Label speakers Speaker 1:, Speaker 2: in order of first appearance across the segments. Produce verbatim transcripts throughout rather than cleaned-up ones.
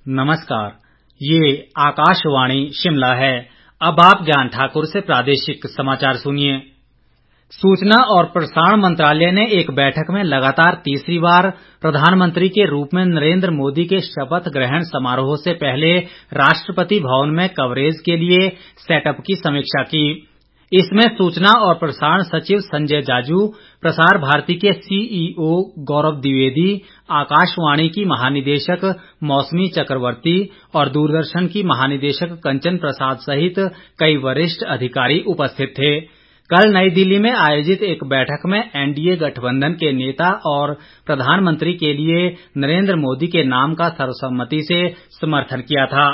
Speaker 1: नमस्कार, ये आकाशवाणी शिमला है। अब आप ज्ञान ठाकुर से प्रादेशिक समाचार सुनिए। सूचना और प्रसारण मंत्रालय ने एक बैठक में लगातार तीसरी बार प्रधानमंत्री के रूप में नरेंद्र मोदी के शपथ ग्रहण समारोह से पहले राष्ट्रपति भवन में कवरेज के लिए सेटअप की समीक्षा की। इसमें सूचना और प्रसारण सचिव संजय जाजू, प्रसार भारती के सीईओ गौरव द्विवेदी, आकाशवाणी की महानिदेशक मौसमी चक्रवर्ती और दूरदर्शन की महानिदेशक कंचन प्रसाद सहित कई वरिष्ठ अधिकारी उपस्थित थे। कल नई दिल्ली में आयोजित एक बैठक में एनडीए गठबंधन के नेता और प्रधानमंत्री के लिए नरेंद्र मोदी के नाम का सर्वसम्मति से समर्थन किया था।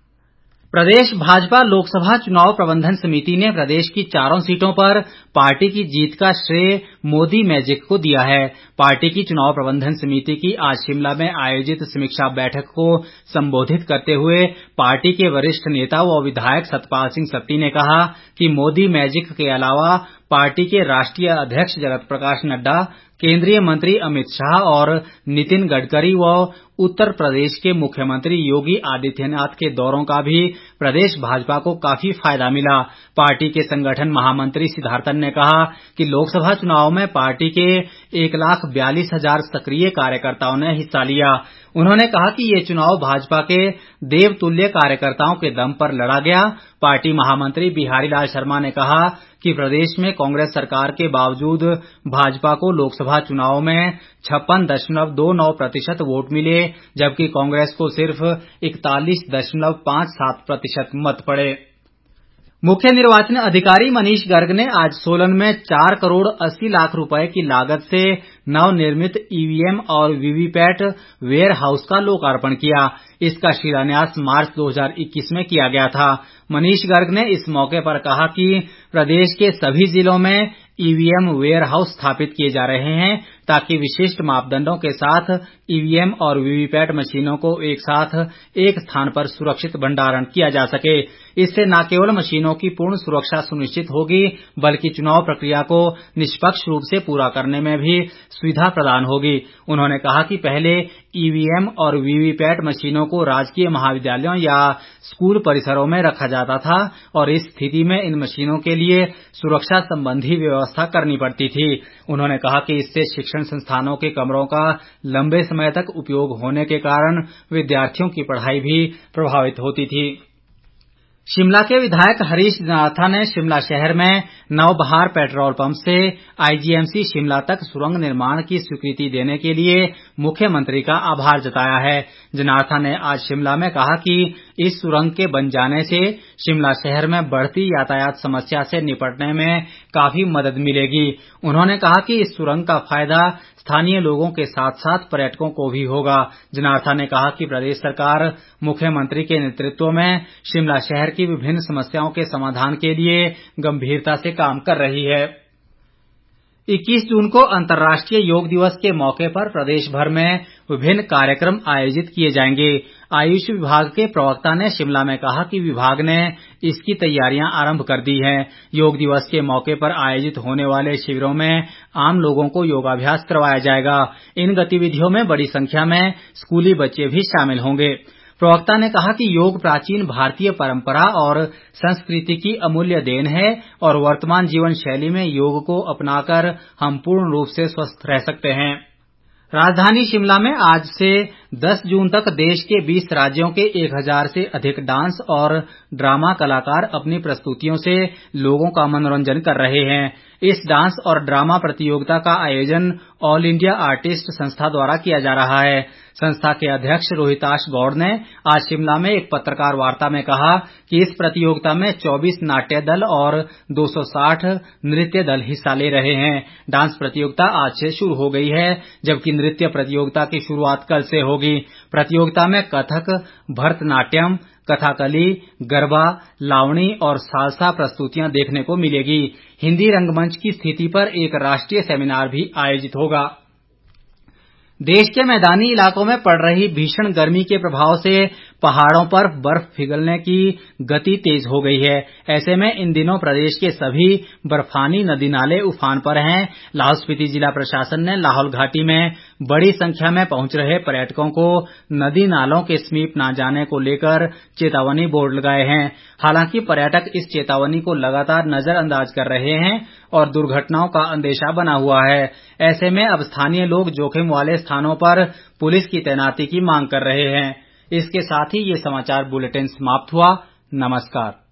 Speaker 1: प्रदेश भाजपा लोकसभा चुनाव प्रबंधन समिति ने प्रदेश की चारों सीटों पर पार्टी की जीत का श्रेय मोदी मैजिक को दिया है। पार्टी की चुनाव प्रबंधन समिति की आज शिमला में आयोजित समीक्षा बैठक को संबोधित करते हुए पार्टी के वरिष्ठ नेता व विधायक सतपाल सिंह सत्ती ने कहा कि मोदी मैजिक के अलावा पार्टी के राष्ट्रीय अध्यक्ष जगत प्रकाश नड्डा, केंद्रीय मंत्री अमित शाह और नितिन गडकरी व उत्तर प्रदेश के मुख्यमंत्री योगी आदित्यनाथ के दौरों का भी प्रदेश भाजपा को काफी फायदा मिला। पार्टी के संगठन महामंत्री सिद्धार्थन ने कहा कि लोकसभा चुनाव में पार्टी के एक लाख बयालीस हजार सक्रिय कार्यकर्ताओं ने हिस्सा लिया। उन्होंने कहा कि ये चुनाव भाजपा के देवतुल्य कार्यकर्ताओं के दम पर लड़ा गया। पार्टी महामंत्री बिहारी लाल शर्मा ने कहा कि प्रदेश में कांग्रेस सरकार के बावजूद भाजपा को लोकसभा चुनाव में छप्पन दशमलव दो नौ प्रतिशत वोट मिले, जबकि कांग्रेस को सिर्फ इकतालीस दशमलव पांच सात प्रतिशत मत पड़े। मुख्य निर्वाचन अधिकारी मनीष गर्ग ने आज सोलन में चार करोड़ अस्सी लाख रुपए की लागत से नवनिर्मित ईवीएम और वीवीपैट वेयर हाउस का लोकार्पण किया। इसका शिलान्यास मार्च दो हजार इक्कीस में किया गया था। मनीष गर्ग ने इस मौके पर कहा कि प्रदेश के सभी जिलों में ईवीएम वेयर हाउस स्थापित किए जा रहे हैं ताकि विशिष्ट मापदंडों के साथ ईवीएम और वीवीपैट मशीनों को एक साथ एक स्थान पर सुरक्षित भंडारण किया जा सके। इससे न केवल मशीनों की पूर्ण सुरक्षा सुनिश्चित होगी, बल्कि चुनाव प्रक्रिया को निष्पक्ष रूप से पूरा करने में भी सुविधा प्रदान होगी। उन्होंने कहा कि पहले ईवीएम और वीवीपैट मशीनों को राजकीय महाविद्यालयों या स्कूल परिसरों में रखा जाता था और इस स्थिति में इन मशीनों के लिए सुरक्षा संबंधी व्यवस्था करनी पड़ती थी। उन्होंने कहा कि इससे शिक्षण संस्थानों के कमरों का लंबे समय तक उपयोग होने के कारण विद्यार्थियों की पढ़ाई भी प्रभावित होती थी। शिमला के विधायक हरीश जनार्था ने शिमला शहर में नवबहार पेट्रोल पंप से आईजीएमसी शिमला तक सुरंग निर्माण की स्वीकृति देने के लिए मुख्यमंत्री का आभार जताया है। जनार्था ने आज शिमला में कहा कि इस सुरंग के बन जाने से शिमला शहर में बढ़ती यातायात समस्या से निपटने में काफी मदद मिलेगी। उन्होंने कहा कि इस सुरंग का फायदा स्थानीय लोगों के साथ साथ पर्यटकों को भी होगा। जनार्था ने कहा कि प्रदेश सरकार मुख्यमंत्री के नेतृत्व में शिमला शहर की विभिन्न समस्याओं के समाधान के लिए गंभीरता से काम कर रही है। इक्कीस जून को अंतर्राष्ट्रीय योग दिवस के मौके पर प्रदेश भर में विभिन्न कार्यक्रम आयोजित किए जाएंगे। आयुष विभाग के प्रवक्ता ने शिमला में कहा कि विभाग ने इसकी तैयारियां आरंभ कर दी हैं। योग दिवस के मौके पर आयोजित होने वाले शिविरों में आम लोगों को योगाभ्यास करवाया जाएगा। इन गतिविधियों में बड़ी संख्या में स्कूली बच्चे भी शामिल होंगे। प्रवक्ता ने कहा कि योग प्राचीन भारतीय परंपरा और संस्कृति की अमूल्य देन है और वर्तमान जीवन शैली में योग को अपनाकर हम पूर्ण रूप से स्वस्थ रह सकते हैं। राजधानी शिमला में आज से दस जून तक देश के बीस राज्यों के एक हजार से अधिक डांस और ड्रामा कलाकार अपनी प्रस्तुतियों से लोगों का मनोरंजन कर रहे हैं। इस डांस और ड्रामा प्रतियोगिता का आयोजन ऑल इंडिया आर्टिस्ट संस्था द्वारा किया जा रहा है। संस्था के अध्यक्ष रोहिताश गौड़ ने आज शिमला में एक पत्रकार वार्ता में कहा कि इस प्रतियोगिता में चौबीस नाट्य दल और दो सौ साठ नृत्य दल हिस्सा ले रहे हैं। डांस प्रतियोगिता आज से शुरू हो गई है, जबकि नृत्य प्रतियोगिता की शुरुआत कल से होगी। प्रतियोगिता में कथक, भरतनाट्यम, कथाकली, गरबा, लावणी और सालसा प्रस्तुतियां देखने को मिलेगी। हिंदी रंगमंच की स्थिति पर एक राष्ट्रीय सेमिनार भी आयोजित होगा। देश के मैदानी इलाकों में पड़ रही भीषण गर्मी के प्रभाव से पहाड़ों पर बर्फ पिघलने की गति तेज हो गई है। ऐसे में इन दिनों प्रदेश के सभी बर्फानी नदी नाले उफान पर हैं। लाहौल स्पीति जिला प्रशासन ने लाहौल घाटी में बड़ी संख्या में पहुंच रहे पर्यटकों को नदी नालों के समीप न जाने को लेकर चेतावनी बोर्ड लगाए हैं। हालांकि पर्यटक इस चेतावनी को लगातार नजरअंदाज कर रहे हैं और दुर्घटनाओं का अंदेशा बना हुआ है। ऐसे में अब स्थानीय लोग जोखिम वाले स्थानों पर पुलिस की तैनाती की मांग कर रहे हैं। इसके साथ ही ये समाचार बुलेटिन समाप्त हुआ। नमस्कार।